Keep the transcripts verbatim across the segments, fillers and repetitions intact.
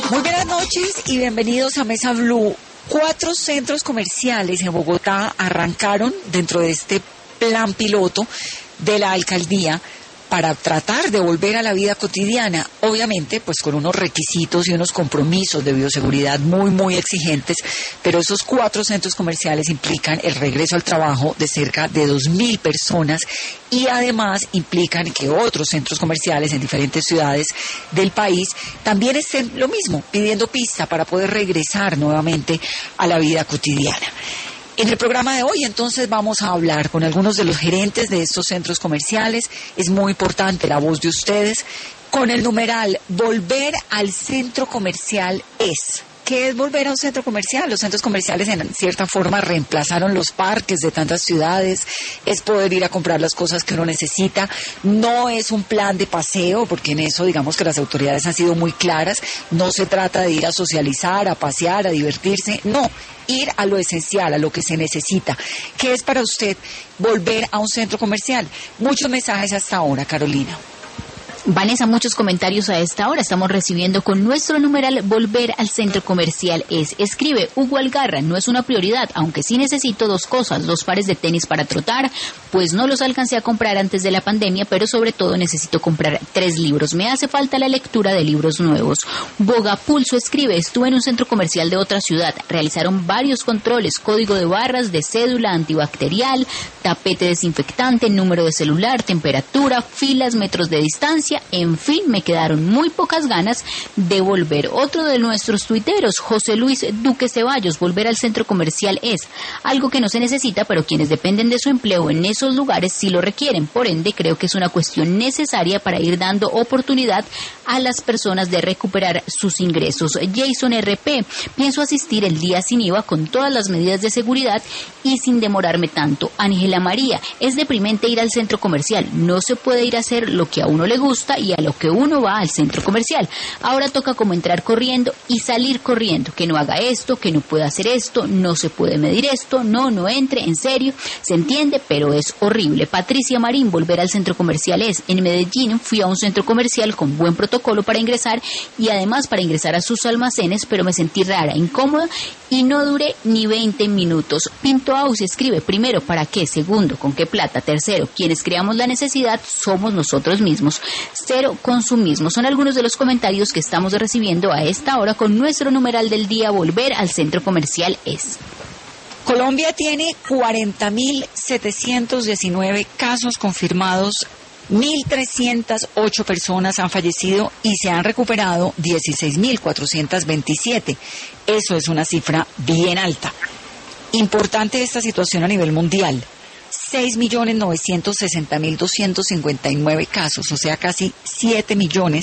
Muy buenas noches y bienvenidos a Mesa Blue. Cuatro centros comerciales en Bogotá arrancaron dentro de este plan piloto de la alcaldía para tratar de volver a la vida cotidiana, obviamente pues con unos requisitos y unos compromisos de bioseguridad muy muy exigentes, pero esos cuatro centros comerciales implican el regreso al trabajo de cerca de dos mil personas y además implican que otros centros comerciales en diferentes ciudades del país también estén lo mismo, pidiendo pista para poder regresar nuevamente a la vida cotidiana. En el programa de hoy, entonces, vamos a hablar con algunos de los gerentes de estos centros comerciales. Es muy importante la voz de ustedes. Con el numeral Volver al Centro Comercial es. ¿Qué es volver a un centro comercial? Los centros comerciales en cierta forma reemplazaron los parques de tantas ciudades, es poder ir a comprar las cosas que uno necesita, no es un plan de paseo, porque en eso digamos que las autoridades han sido muy claras, no se trata de ir a socializar, a pasear, a divertirse, no, ir a lo esencial, a lo que se necesita. ¿Qué es para usted volver a un centro comercial? Muchos mensajes hasta ahora, Carolina. Vanessa, muchos comentarios a esta hora. Estamos recibiendo con nuestro numeral Volver al Centro Comercial es. Escribe Hugo Algarra, no es una prioridad, aunque sí necesito dos cosas, dos pares de tenis para trotar, pues no los alcancé a comprar antes de la pandemia, pero sobre todo necesito comprar tres libros. Me hace falta la lectura de libros nuevos. Bogapulso escribe, estuve en un centro comercial de otra ciudad, realizaron varios controles, código de barras, de cédula, antibacterial, tapete desinfectante, número de celular, temperatura, filas, metros de distancia. En fin, me quedaron muy pocas ganas de volver. Otro de nuestros tuiteros, José Luis Duque Ceballos, volver al centro comercial es algo que no se necesita, pero quienes dependen de su empleo en esos lugares sí lo requieren. Por ende, creo que es una cuestión necesaria para ir dando oportunidad a las personas de recuperar sus ingresos. Jason R P, pienso asistir el día sin I V A con todas las medidas de seguridad y sin demorarme tanto. Ángela María, es deprimente ir al centro comercial. No se puede ir a hacer lo que a uno le gusta y a lo que uno va al centro comercial. Ahora toca como entrar corriendo y salir corriendo, que no haga esto, que no pueda hacer esto, no se puede medir esto, no, no entre, en serio, se entiende, pero es horrible. Patricia Marín, volver al centro comercial es. En Medellín fui a un centro comercial con buen protocolo para ingresar y además para ingresar a sus almacenes, pero me sentí rara, incómoda y no duré ni veinte minutos. Pinto Aus escribe, primero, ¿para qué? Segundo, ¿con qué plata? Tercero, quienes creamos la necesidad somos nosotros mismos. Cero consumismo. Son algunos de los comentarios que estamos recibiendo a esta hora con nuestro numeral del día, Volver al Centro Comercial es. Colombia tiene cuarenta mil setecientos diecinueve casos confirmados, mil trescientas ocho personas han fallecido y se han recuperado dieciséis mil cuatrocientos veintisiete. Eso es una cifra bien alta. Importante esta situación a nivel mundial. seis millones novecientos sesenta mil doscientos cincuenta y nueve casos, o sea, casi siete millones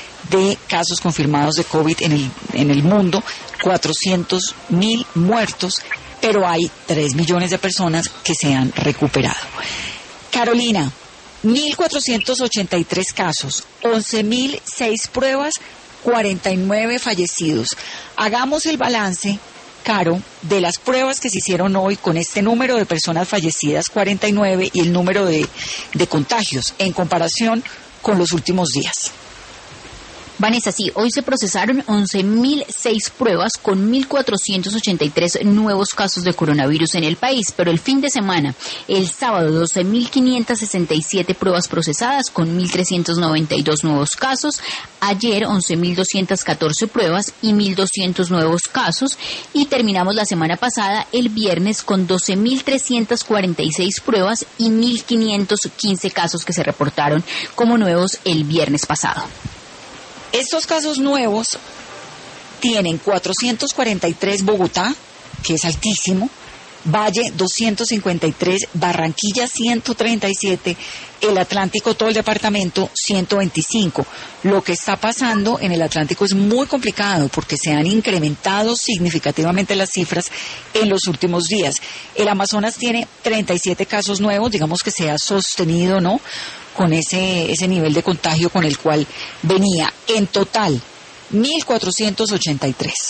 de casos confirmados de COVID en el, en el mundo, cuatrocientos mil muertos, pero hay tres millones de personas que se han recuperado. Carolina, mil cuatrocientos ochenta y tres casos, once mil seis pruebas, cuarenta y nueve fallecidos. Hagamos el balance, Caro, de las pruebas que se hicieron hoy con este número de personas fallecidas, cuarenta y nueve, y el número de, de contagios en comparación con los últimos días. Vanessa, sí, hoy se procesaron once mil seis pruebas con mil cuatrocientos ochenta y tres nuevos casos de coronavirus en el país, pero el fin de semana, el sábado, doce mil quinientos sesenta y siete pruebas procesadas con mil trescientos noventa y dos nuevos casos, ayer once mil doscientas catorce pruebas y mil doscientos nuevos casos, y terminamos la semana pasada, el viernes, con doce mil trescientas cuarenta y seis pruebas y mil quinientos quince casos que se reportaron como nuevos el viernes pasado. Estos casos nuevos tienen cuatrocientos cuarenta y tres Bogotá, que es altísimo, Valle doscientos cincuenta y tres, Barranquilla ciento treinta y siete, el Atlántico, todo el departamento, ciento veinticinco. Lo que está pasando en el Atlántico es muy complicado porque se han incrementado significativamente las cifras en los últimos días. El Amazonas tiene treinta y siete casos nuevos, digamos que se ha sostenido, ¿no?, con ese, ese nivel de contagio con el cual venía. En total, mil cuatrocientos ochenta y tres.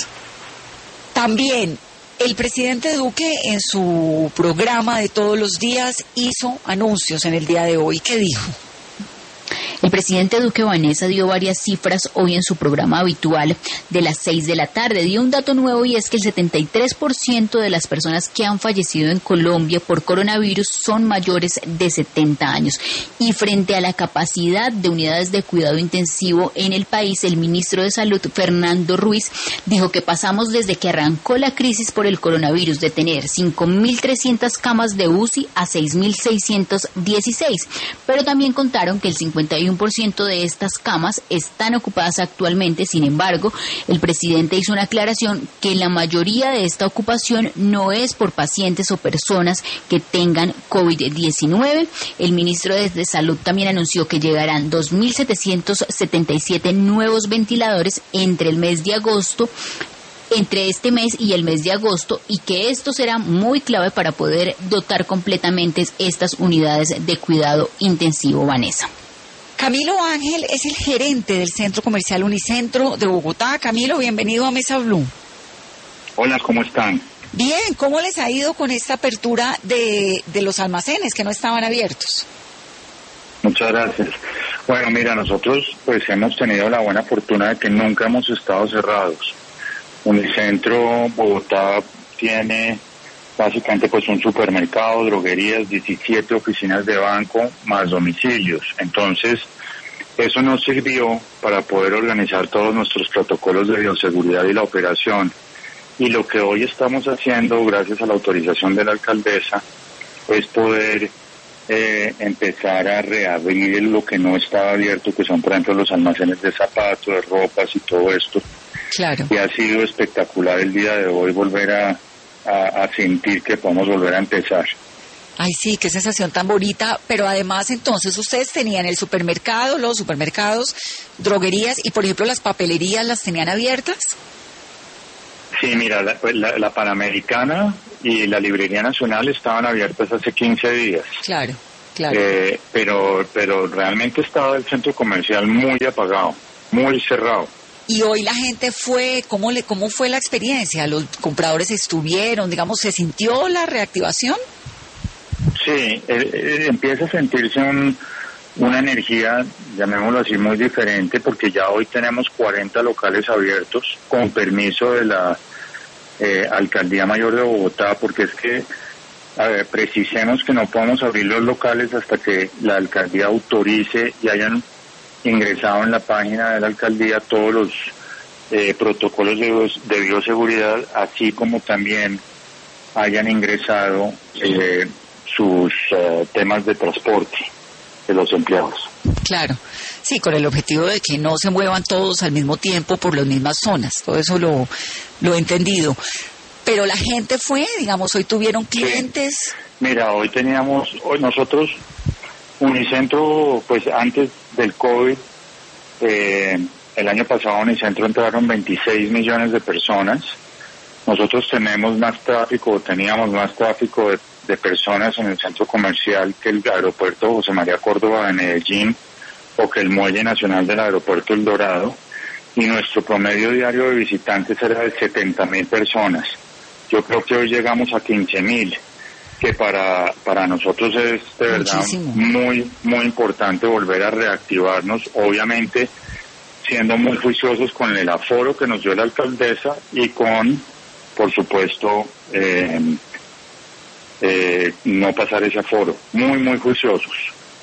También el presidente Duque en su programa de todos los días hizo anuncios en el día de hoy. ¿Qué dijo? El presidente Duque, Vanessa, dio varias cifras hoy en su programa habitual de las seis de la tarde. Dio un dato nuevo y es que el setenta y tres por ciento de las personas que han fallecido en Colombia por coronavirus son mayores de setenta años. Y frente a la capacidad de unidades de cuidado intensivo en el país, el ministro de Salud, Fernando Ruiz, dijo que pasamos desde que arrancó la crisis por el coronavirus de tener cinco mil trescientas camas de U C I a seis mil seiscientas dieciséis, pero también contaron que el cincuenta y uno por ciento de estas camas están ocupadas actualmente. Sin embargo, el presidente hizo una aclaración que la mayoría de esta ocupación no es por pacientes o personas que tengan COVID diecinueve. El ministro de Salud también anunció que llegarán dos mil setecientos setenta y siete nuevos ventiladores entre el mes de agosto entre este mes y el mes de agosto, y que esto será muy clave para poder dotar completamente estas unidades de cuidado intensivo, Vanessa. Camilo Ángel es el gerente del Centro Comercial Unicentro de Bogotá. Camilo, bienvenido a Mesa Blue. Hola, ¿cómo están? Bien, ¿cómo les ha ido con esta apertura de, de los almacenes que no estaban abiertos? Muchas gracias. Bueno, mira, nosotros pues hemos tenido la buena fortuna de que nunca hemos estado cerrados. Unicentro Bogotá tiene básicamente pues un supermercado, droguerías, diecisiete oficinas de banco, más domicilios. Entonces, eso nos sirvió para poder organizar todos nuestros protocolos de bioseguridad y la operación. Y lo que hoy estamos haciendo, gracias a la autorización de la alcaldesa, es poder eh, empezar a reabrir lo que no estaba abierto, que son, por ejemplo, los almacenes de zapatos, de ropas y todo esto. Claro. Y ha sido espectacular el día de hoy volver a A, a sentir que podemos volver a empezar. Ay, sí, qué sensación tan bonita. Pero además, entonces, ustedes tenían el supermercado, los supermercados, droguerías y, por ejemplo, las papelerías, ¿las tenían abiertas? Sí, mira, la, la, la Panamericana y la Librería Nacional estaban abiertas hace quince días. Claro, claro. Eh, pero, pero realmente estaba el centro comercial muy apagado, muy cerrado. Y hoy la gente fue, ¿cómo le, cómo fue la experiencia? ¿Los compradores estuvieron, digamos, se sintió la reactivación? Sí, eh, eh, empieza a sentirse un, una energía, llamémoslo así, muy diferente, porque ya hoy tenemos cuarenta locales abiertos con permiso de la eh, Alcaldía Mayor de Bogotá, porque es que, a ver, precisemos que no podemos abrir los locales hasta que la Alcaldía autorice y hayan ingresado en la página de la alcaldía todos los eh, protocolos de, bios, de bioseguridad, así como también hayan ingresado eh, sus uh, temas de transporte de los empleados. Claro, sí, con el objetivo de que no se muevan todos al mismo tiempo por las mismas zonas, todo eso lo, lo he entendido. Pero la gente fue, digamos, hoy tuvieron clientes. Sí. Mira, hoy teníamos, hoy nosotros, Unicentro, pues antes del COVID, eh, el año pasado a Unicentro entraron veintiséis millones de personas. Nosotros tenemos más tráfico, teníamos más tráfico de, de personas en el centro comercial que el aeropuerto José María Córdoba de Medellín o que el muelle nacional del aeropuerto El Dorado, y nuestro promedio diario de visitantes era de setenta mil personas. Yo creo que hoy llegamos a quince mil. Que para para nosotros es de verdad Muchísimo. muy, muy importante volver a reactivarnos, obviamente siendo muy juiciosos con el aforo que nos dio la alcaldesa y con, por supuesto, eh, eh, no pasar ese aforo, muy, muy juiciosos.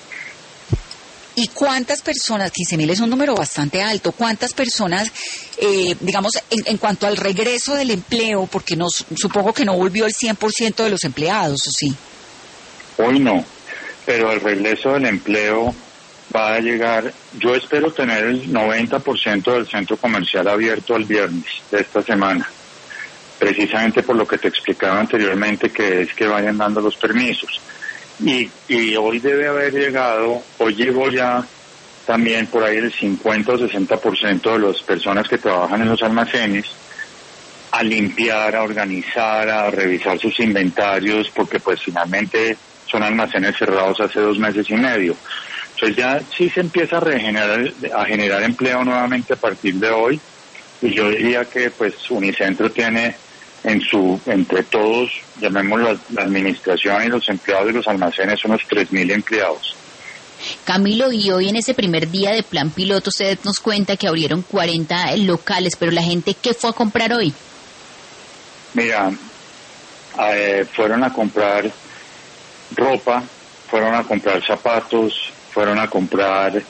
¿Y cuántas personas, quince mil es un número bastante alto, cuántas personas, eh, digamos, en, en cuanto al regreso del empleo, porque nos, supongo que no volvió el cien por ciento de los empleados, ¿o sí? Hoy no, pero el regreso del empleo va a llegar, yo espero tener el noventa por ciento del centro comercial abierto el viernes de esta semana, precisamente por lo que te explicaba anteriormente, que es que vayan dando los permisos. Y, y hoy debe haber llegado, hoy llegó ya también por ahí el cincuenta o sesenta por ciento de las personas que trabajan en los almacenes a limpiar, a organizar, a revisar sus inventarios, porque pues finalmente son almacenes cerrados hace dos meses y medio. Entonces ya sí se empieza a regenerar, a generar empleo nuevamente a partir de hoy, y yo diría que pues Unicentro tiene en su, entre todos, llamémoslo la, la administración y los empleados de los almacenes, unos tres mil empleados. Camilo, y hoy en ese primer día de plan piloto usted nos cuenta que abrieron cuarenta locales, pero la gente, ¿qué fue a comprar hoy? Mira, eh, fueron a comprar ropa, fueron a comprar zapatos, fueron a comprar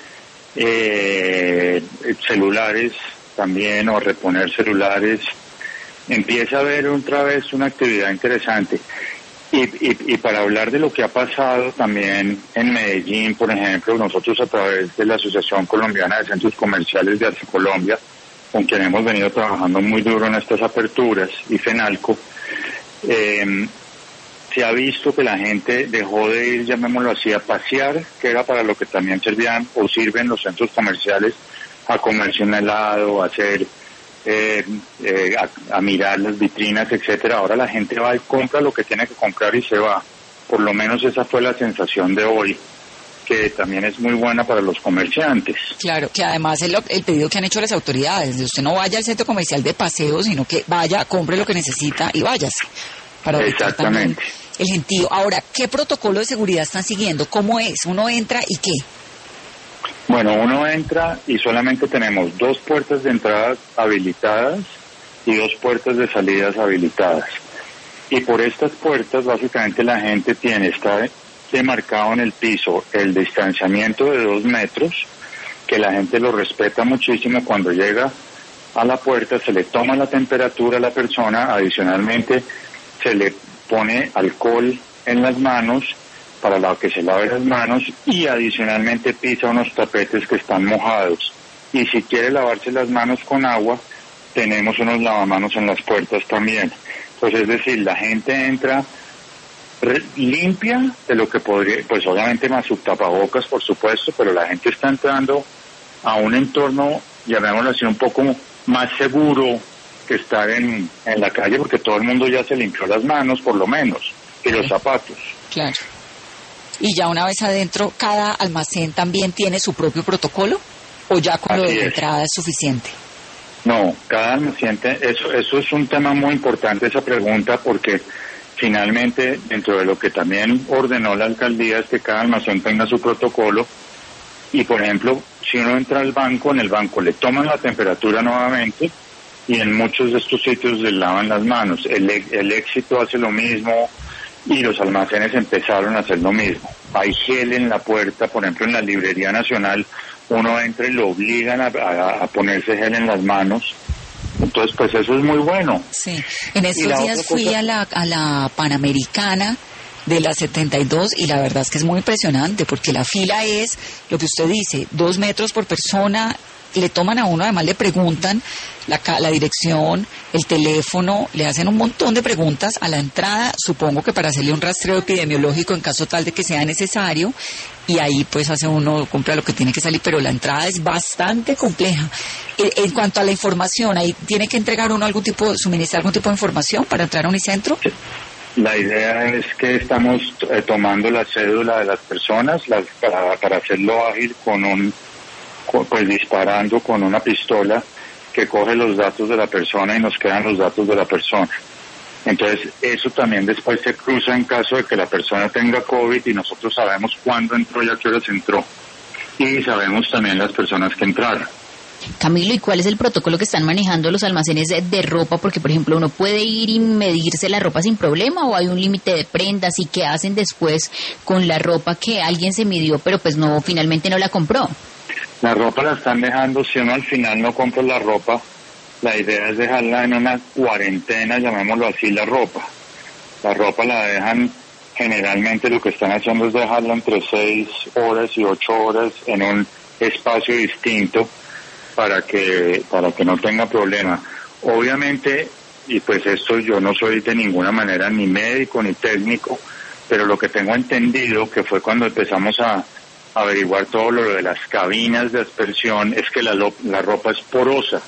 eh, celulares también, o a reponer celulares. Empieza a haber otra vez una actividad interesante. Y, y, y para hablar de lo que ha pasado también en Medellín, por ejemplo, nosotros a través de la Asociación Colombiana de Centros Comerciales de Arce Colombia, con quien hemos venido trabajando muy duro en estas aperturas, y FENALCO, eh, se ha visto que la gente dejó de ir, llamémoslo así, a pasear, que era para lo que también servían o sirven los centros comerciales, a comerse un helado, a hacer... Eh, eh, a, a mirar las vitrinas, etcétera. Ahora la gente va y compra lo que tiene que comprar y se va. Por lo menos esa fue la sensación de hoy, que también es muy buena para los comerciantes. Claro, que además es lo, el pedido que han hecho las autoridades, de usted no vaya al centro comercial de paseo, sino que vaya, compre lo que necesita y váyase. Para evitar también el gentío. Ahora, ¿qué protocolo de seguridad están siguiendo? ¿Cómo es? ¿Uno entra y qué? Bueno, uno entra y solamente tenemos dos puertas de entrada habilitadas y dos puertas de salidas habilitadas. Y por estas puertas básicamente la gente tiene, está demarcado en el piso el distanciamiento de dos metros, que la gente lo respeta muchísimo. Cuando llega a la puerta se le toma la temperatura a la persona, adicionalmente se le pone alcohol en las manos para la que se lave las manos, y adicionalmente pisa unos tapetes que están mojados. Y si quiere lavarse las manos con agua, tenemos unos lavamanos en las puertas también. Pues es decir, la gente entra re- limpia de lo que podría, pues obviamente más su tapabocas, por supuesto, pero la gente está entrando a un entorno, llamémoslo así, un poco más seguro que estar en, en la calle, porque todo el mundo ya se limpió las manos, por lo menos, y los zapatos. Claro. Y ya una vez adentro, ¿cada almacén también tiene su propio protocolo? ¿O ya con lo de la entrada es suficiente? No, cada almacén, eso, eso es un tema muy importante, esa pregunta, porque finalmente, dentro de lo que también ordenó la alcaldía, es que cada almacén tenga su protocolo. Y, por ejemplo, si uno entra al banco, en el banco le toman la temperatura nuevamente, y en muchos de estos sitios le lavan las manos. El, el Éxito hace lo mismo, y los almacenes empezaron a hacer lo mismo. Hay gel en la puerta, por ejemplo en la Librería Nacional, uno entra y lo obligan a, a, a ponerse gel en las manos. Entonces, pues eso es muy bueno. Sí, en estos días fui cosa... a la a la Panamericana de la setenta y dos, y la verdad es que es muy impresionante, porque la fila es, lo que usted dice, dos metros por persona. Le toman a uno, además le preguntan la, la dirección, el teléfono, le hacen un montón de preguntas a la entrada, supongo que para hacerle un rastreo epidemiológico en caso tal de que sea necesario, y ahí pues hace uno, compra lo que tiene que salir, pero la entrada es bastante compleja. En, en cuanto a la información, ahí tiene que entregar uno algún tipo, suministrar algún tipo de información para entrar a Unicentro. La idea es que estamos eh, tomando la cédula de las personas las, para, para hacerlo ágil con un pues disparando con una pistola que coge los datos de la persona y nos quedan los datos de la persona. Entonces eso también después se cruza en caso de que la persona tenga COVID, y nosotros sabemos cuándo entró y a qué horas entró, y sabemos también las personas que entraron. Camilo, ¿y cuál es el protocolo que están manejando los almacenes de, de ropa? Porque, por ejemplo, ¿uno puede ir y medirse la ropa sin problema, o hay un límite de prendas? ¿Y qué hacen después con la ropa que alguien se midió pero pues no, finalmente no la compró? La ropa la están dejando, si uno al final no compra la ropa, la idea es dejarla en una cuarentena, llamémoslo así, la ropa. La ropa la dejan, generalmente lo que están haciendo es dejarla entre seis horas y ocho horas en un espacio distinto para que, para que no tenga problema. Obviamente, y pues esto yo no soy de ninguna manera ni médico ni técnico, pero lo que tengo entendido, que fue cuando empezamos a averiguar todo lo de las cabinas de aspersión, es que la, la ropa es porosa,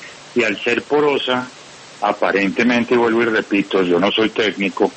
y al ser porosa, aparentemente, y vuelvo y repito, yo no soy técnico,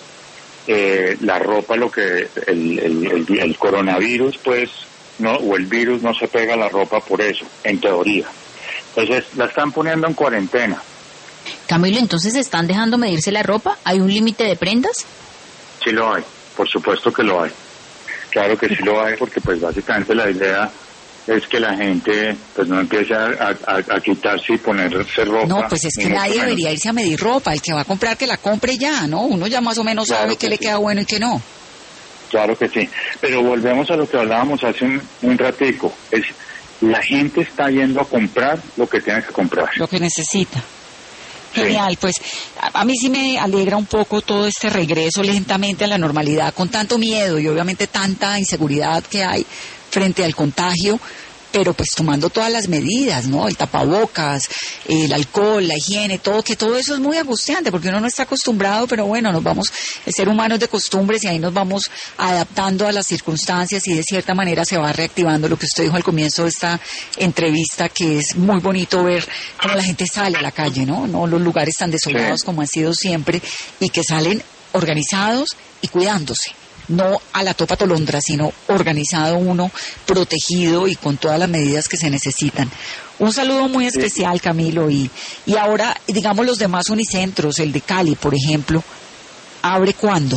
eh, la ropa, lo que el, el, el, el coronavirus, pues, no, o el virus no se pega a la ropa por eso, en teoría. Entonces, la están poniendo en cuarentena. Camilo, ¿entonces están dejando medirse la ropa? ¿Hay un límite de prendas? Sí lo hay, por supuesto que lo hay. Claro que sí lo hay, porque pues básicamente la idea es que la gente pues no empiece a, a, a quitarse y ponerse ropa. No, pues es que nadie menos. debería irse a medir ropa. El que va a comprar, que la compre ya, ¿no? Uno ya más o menos claro sabe qué le sí. queda bueno y qué no. Claro que sí. Pero volvemos a lo que hablábamos hace un, un ratico. Es la gente está yendo a comprar lo que tiene que comprar. Lo que necesita. Genial, sí. Pues a, a mí sí me alegra un poco todo este regreso lentamente a la normalidad, con tanto miedo y obviamente tanta inseguridad que hay frente al contagio, pero pues tomando todas las medidas, ¿no? El tapabocas, el alcohol, la higiene, todo, que todo eso es muy angustiante porque uno no está acostumbrado, pero bueno, nos vamos, el ser humano es de costumbres y ahí nos vamos adaptando a las circunstancias y de cierta manera se va reactivando lo que usted dijo al comienzo de esta entrevista, que es muy bonito ver cómo la gente sale a la calle, ¿no? No los lugares tan desolados sí. como han sido siempre y que salen organizados y cuidándose. No a la topa tolondra, sino organizado uno, protegido y con todas las medidas que se necesitan. Un saludo muy especial, Camilo, y, y ahora, digamos, los demás unicentros, el de Cali, por ejemplo, ¿abre cuándo?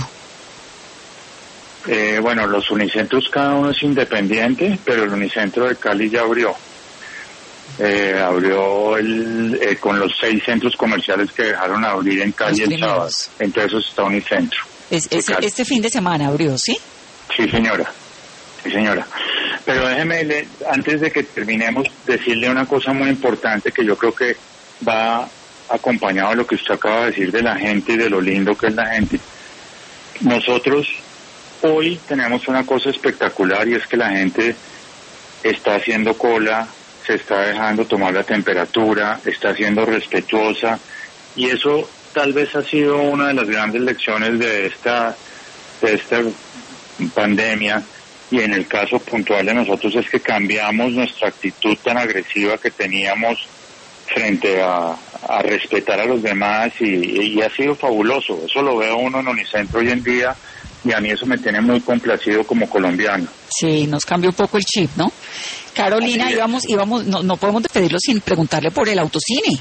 Eh, bueno, los unicentros cada uno es independiente, pero el unicentro de Cali ya abrió. Eh, abrió el, eh, con los seis centros comerciales que dejaron abrir en Cali el sábado. Entre esos está Unicentro. Es, es, este fin de semana abrió, ¿sí? Sí, señora. Sí, señora. Pero déjeme, le, antes de que terminemos, decirle una cosa muy importante que yo creo que va acompañado de lo que usted acaba de decir de la gente y de lo lindo que es la gente. Nosotros hoy tenemos una cosa espectacular y es que la gente está haciendo cola, se está dejando tomar la temperatura, está siendo respetuosa y eso tal vez ha sido una de las grandes lecciones de esta de esta pandemia y en el caso puntual de nosotros es que cambiamos nuestra actitud tan agresiva que teníamos frente a, a respetar a los demás y, y ha sido fabuloso. Eso lo veo uno en Unicentro hoy en día y a mí eso me tiene muy complacido como colombiano. Sí, nos cambió un poco el chip, ¿no? Carolina, íbamos, íbamos, no, no podemos despedirlo sin preguntarle por el autocine.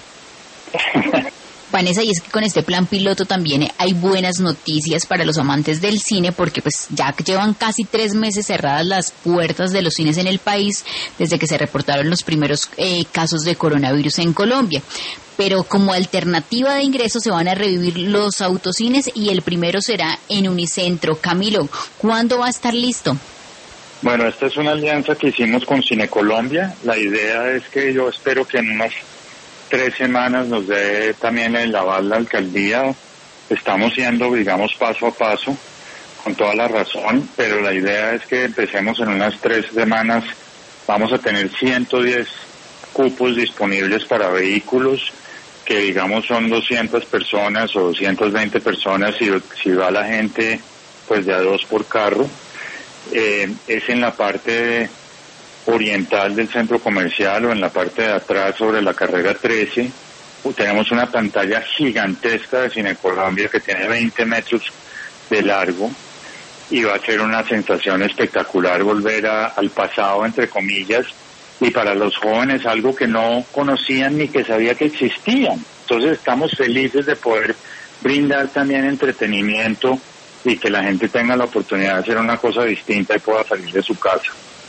Vanessa, y es que con este plan piloto también hay buenas noticias para los amantes del cine porque pues ya llevan casi tres meses cerradas las puertas de los cines en el país desde que se reportaron los primeros eh, casos de coronavirus en Colombia. Pero como alternativa de ingreso se van a revivir los autocines y el primero será en Unicentro. Camilo, ¿cuándo va a estar listo? Bueno, esta es una alianza que hicimos con Cine Colombia. La idea es que yo espero que en unas tres semanas nos dé también el aval la alcaldía. Estamos yendo, digamos, paso a paso, con toda la razón, pero la idea es que empecemos en unas tres semanas. Vamos a tener ciento diez cupos disponibles para vehículos, que digamos son doscientas personas o doscientas veinte personas, si, si va la gente, pues de a dos por carro. Eh, es en la parte oriental del centro comercial o en la parte de atrás sobre la carrera trece. Tenemos una pantalla gigantesca de Cine Colombia que tiene veinte metros de largo y va a ser una sensación espectacular volver a, al pasado, entre comillas, y para los jóvenes algo que no conocían ni que sabía que existían. Entonces estamos felices de poder brindar también entretenimiento y que la gente tenga la oportunidad de hacer una cosa distinta y pueda salir de su casa.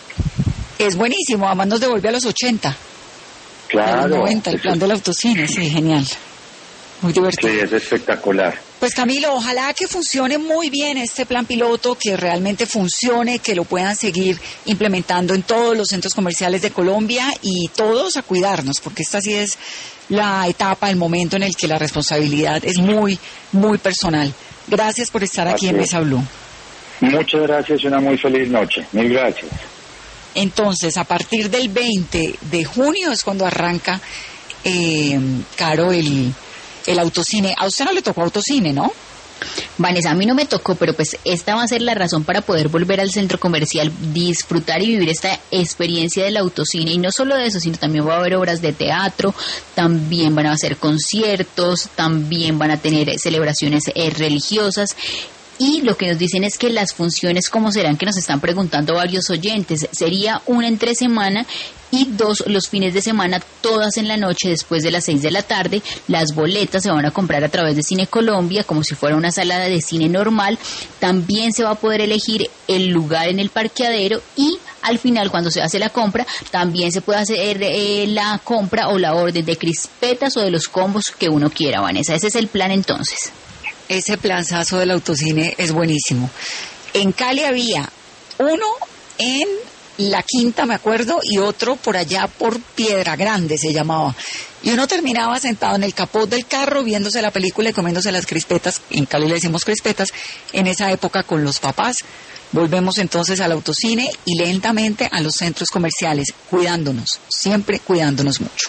Es buenísimo, además nos devuelve a los ochenta. Claro. A los noventa, el plan del autocine, sí, genial. Muy divertido. Sí, es espectacular. Pues Camilo, ojalá que funcione muy bien este plan piloto, que realmente funcione, que lo puedan seguir implementando en todos los centros comerciales de Colombia y todos a cuidarnos, porque esta sí es la etapa, el momento en el que la responsabilidad es muy, muy personal. Gracias por estar aquí en Mesa Blue. Muchas gracias y una muy feliz noche. Mil gracias. Entonces, a partir del veinte de junio es cuando arranca, eh, Caro, el, el autocine. A usted no le tocó autocine, ¿no? Vanessa, a mí no me tocó, pero pues esta va a ser la razón para poder volver al centro comercial, disfrutar y vivir esta experiencia del autocine. Y no solo de eso, sino también va a haber obras de teatro, también van a hacer conciertos, también van a tener celebraciones eh, religiosas. Y lo que nos dicen es que las funciones, ¿cómo serán? Que nos están preguntando varios oyentes. Sería una entre semana Y dos, los fines de semana, todas en la noche después de las seis de la tarde. Las boletas se van a comprar a través de Cine Colombia como si fuera una sala de cine normal. También se va a poder elegir el lugar en el parqueadero y al final, cuando se hace la compra, también se puede hacer eh, la compra o la orden de crispetas o de los combos que uno quiera, Vanessa. Ese es el plan entonces. Ese planzazo del autocine es buenísimo. En Cali había uno en La Quinta, me acuerdo, y otro por allá por Piedra Grande se llamaba. Y uno terminaba sentado en el capot del carro viéndose la película y comiéndose las crispetas, en Cali le decimos crispetas, en esa época con los papás. Volvemos entonces al autocine y lentamente a los centros comerciales, cuidándonos, siempre cuidándonos mucho.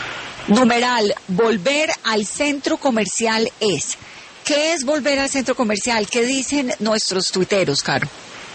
Numeral, volver al centro comercial es. ¿Qué es volver al centro comercial? ¿Qué dicen nuestros tuiteros, Caro?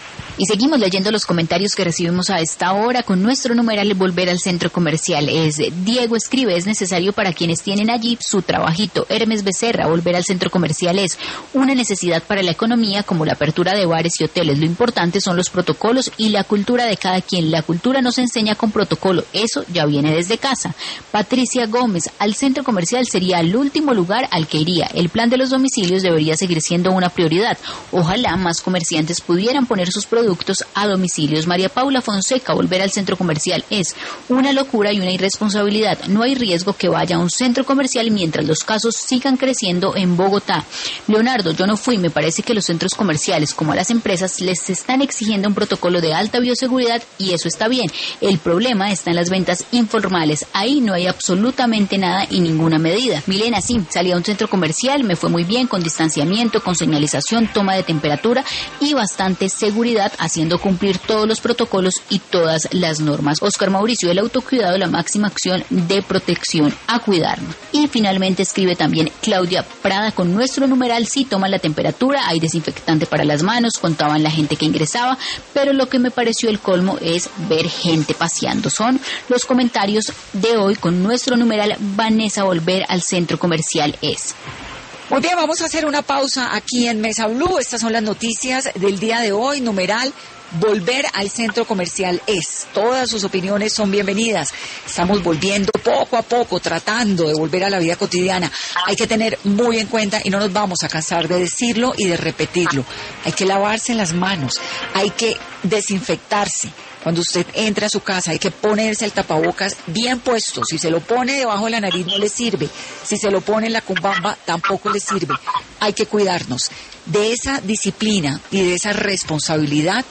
Y seguimos leyendo los comentarios que recibimos a esta hora con nuestro numeral volver al centro comercial. Es Diego escribe, es necesario para quienes tienen allí su trabajito. Hermes Becerra, volver al centro comercial es una necesidad para la economía como la apertura de bares y hoteles. Lo importante son los protocolos y la cultura de cada quien. La cultura no se enseña con protocolo, eso ya viene desde casa. Patricia Gómez, al centro comercial sería el último lugar al que iría. El plan de los domicilios debería seguir siendo una prioridad. Ojalá más comerciantes pudieran poner sus productos a domicilios. María Paula Fonseca, volver al centro comercial es una locura y una irresponsabilidad. No hay riesgo que vaya a un centro comercial mientras los casos sigan creciendo en Bogotá. Leonardo, yo no fui, me parece que los centros comerciales como a las empresas les están exigiendo un protocolo de alta bioseguridad y eso está bien. El problema está en las ventas informales. Ahí no hay absolutamente nada y ninguna medida. Milena, sí, salí a un centro comercial, me fue muy bien con distanciamiento, con señalización, toma de temperatura y bastante seguridad, haciendo cumplir todos los protocolos y todas las normas. Oscar Mauricio, el autocuidado, la máxima acción de protección a cuidarnos. Y finalmente escribe también Claudia Prada con nuestro numeral, sí toman la temperatura, hay desinfectante para las manos, contaban la gente que ingresaba, pero lo que me pareció el colmo es ver gente paseando. Son los comentarios de hoy con nuestro numeral Vanessa, volver al centro comercial es. Muy bien, vamos a hacer una pausa aquí en Mesa Blue. Estas son las noticias del día de hoy. Numeral, volver al centro comercial es. Todas sus opiniones son bienvenidas. Estamos volviendo poco a poco, tratando de volver a la vida cotidiana. Hay que tener muy en cuenta, y no nos vamos a cansar de decirlo y de repetirlo, hay que lavarse las manos, hay que desinfectarse. Cuando usted entra a su casa hay que ponerse el tapabocas bien puesto. Si se lo pone debajo de la nariz no le sirve. Si se lo pone en la cumbamba tampoco le sirve. Hay que cuidarnos. De esa disciplina y de esa responsabilidad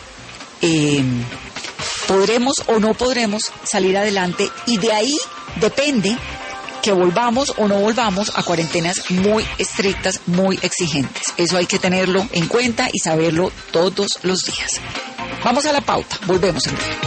eh, podremos o no podremos salir adelante, y de ahí depende que volvamos o no volvamos a cuarentenas muy estrictas, muy exigentes. Eso hay que tenerlo en cuenta y saberlo todos los días. Vamos a la pauta, volvemos en breve.